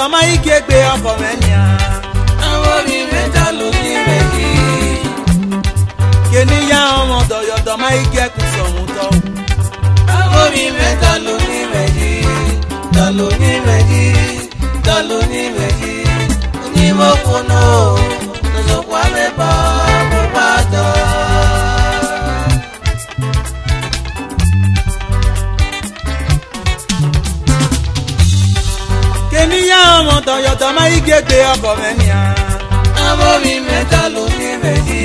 yodo mai kegbe oko menia. Amobi meta lo ni meji. Keni ya omo do yodo mai ke kusohun to. Amobi meta lo ni meji. Dalo ni meji. Dalo ni meji. Ni mo kono. No so kwa me ba mo wada. Keni ya omo do yodo mai kegbe oko menia. Amobi meta lo ni meji.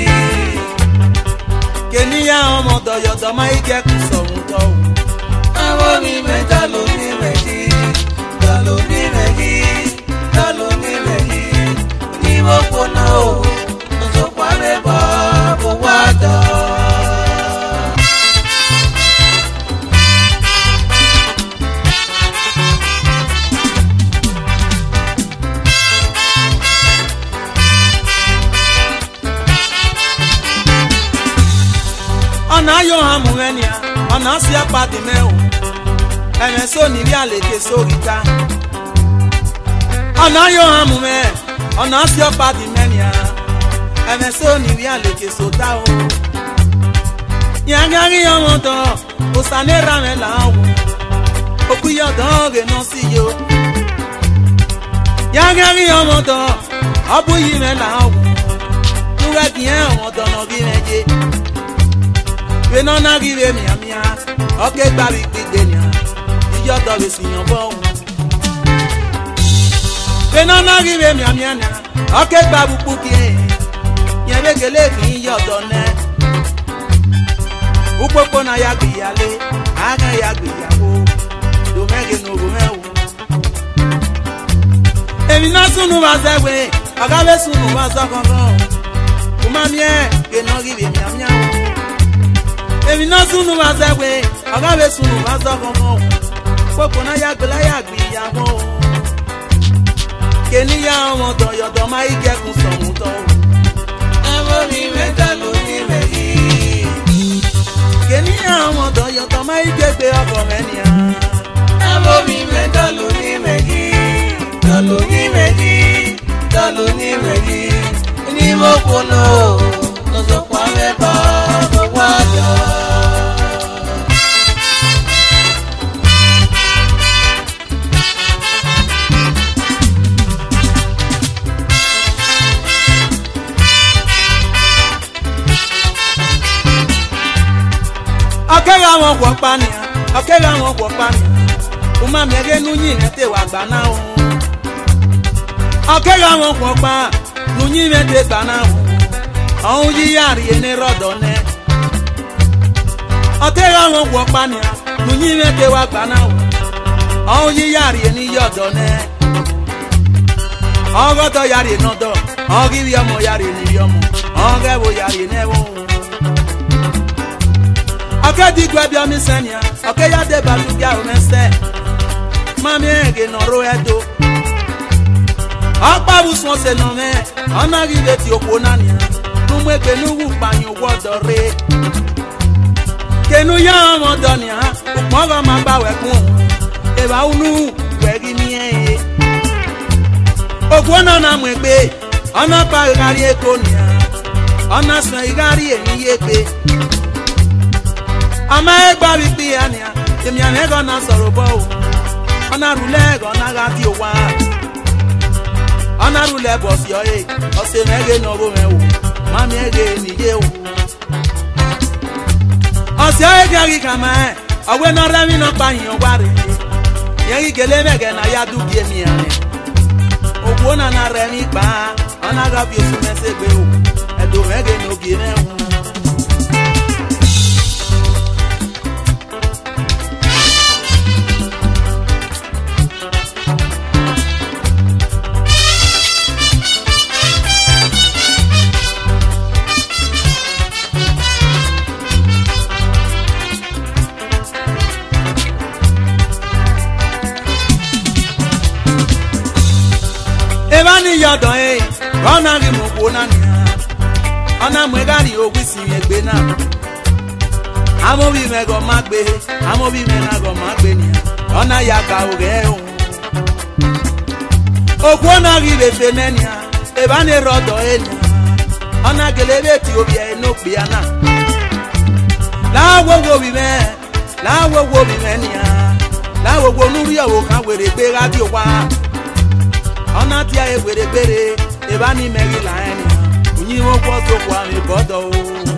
Keni ya omo do yodo mai ke kusohun to. Amobi meta lo ni meji. Dalo ni meji. Dalo ni meji. Ni mo kono. No so kwa me ba mo wada. Ona yo amuenia, ona si apadi me o. Eme so ni ri aleke sorita. Ona yo amume, ona si apadi menia. Eme so ni ri aleke sota o. Yangari yo moto, osanera me la o. Okuyo doge no si yo. Yangari yo moto, abuyi me la o. Nuwe kien o moto no gi meje. We no na give me amia. Okay, baby, bidenia. You just always in your bone. We no na give me amia. Okay, baby, puki. You make a leg in your donne. Upopo na ya biale. Aga ya biabo. Do make no go. Emi na sunu wazewe. Agabe sunu wazakongo. Umamie, we no give me amia. Emi na sunu wazewe, agabe sunu wazakongo. Popo na yagbela yagbi yamo. Keni ya omo do yodo mai ke kusohun to. Amobi meta lo ni meji. Keni ya omo do yodo mai ke gbe oko menia. Amobi meta lo ni meji. Dalo ni meji. Dalo ni meji. Ni mo kono. No so kwa me ba mo wada. Akega won gwo pani, akega won gwo pani. Uma mege nu yin te wa gba na o. Akega won gwo pa, nu yin me te gba na o. Ohun yi yari ene rodo ne. Akega won gwo pani, nu yin me te wa gba na o. Ohun yi yari eni yodo ne. Ogodo yari no do, ogi wi omo yari ni omo. Oge wo yari ne wo. Okay, di gwa bia mi senia. Okay, ya de balu bia o mese. Mami ege no ro edo. Apa bu so se no me. Ona ri le ti opo na ni. Nu mu egbe nu wu pa yin owo do re. Kenu ya mo do ni ha. Mo ga ma gba we kun. E ba unu we ri ni e. Ogwo na mu egbe. Ona pa gari eko ni ha. Ona so igari eni egbe. Ama egba bi bi ania, emi ane go na soro bo o. Ona rule go na ga ti o wa. Ona rule bo si o e, o se mege no bo me o. Mami ege ni je o. O se ege ri kama e, awe no re mi no pa yin o wa re. Yen gele mege na ya du bi emi ane. Ogwo na na re mi pa, ona ga bi o su me se gbe o. Edo mege no gi me o. Ebani yodo e, ona ri mo ko na ni. Ona mo gari ogwisi egbe na. Amo bi me go magbe, amo bi me na go magbe ni. Ona ya ka oge o. Ogwona ribe fenenia ebane rodo enya ona gelebe ti obi enopi ana la wowo bi menia la wowo nuri o kan were pe radio wa ona ti aye were pere ebani meri la enya unyi wo ko so kwa mi bodo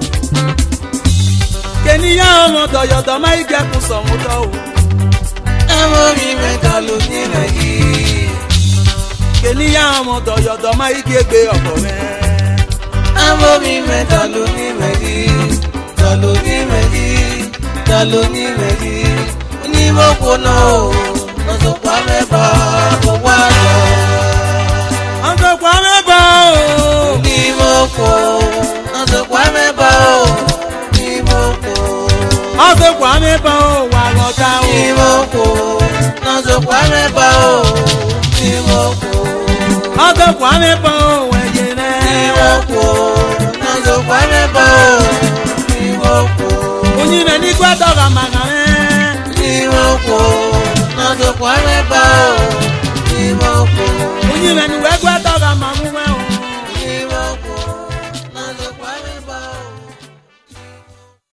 keniya mo do yodo mai ge ku so mo do Amo mi mẹ́ta ló ní méjì. Keniya mo do yodo mai ge gbe oko me Amo mi mẹ́ta ló ní méjì. Ta ló ní méjì. Ta ló ní méjì. Onímọ̀kò náà o. Wọ́n sọ pa mẹ́fà kó wá lọ. Wọ́n sọ pa mẹ́fà o. Onímọ̀kò. Wọ́n sọ pa mẹ́fà o. Onímọ̀kò. Wọ́n sọ pa mẹ́fà o. Wà lọ́ta o. Onímọ̀kò. Wọ́n sọ pa mẹ́fà o. Onímọ̀kò. Wọ́n sọ pa mẹ́fà o. Wẹ̀yẹ rẹ̀. Onímọ̀kò. Wọ́n sọ pa mẹ́fà o. Onímọ̀kò. Onyime ní gbọ́dọ̀ ra màgà rẹ̀. Onímọ̀kò. Wọ́n sọ pa mẹ́fà o. Onímọ̀kò. Onyime ní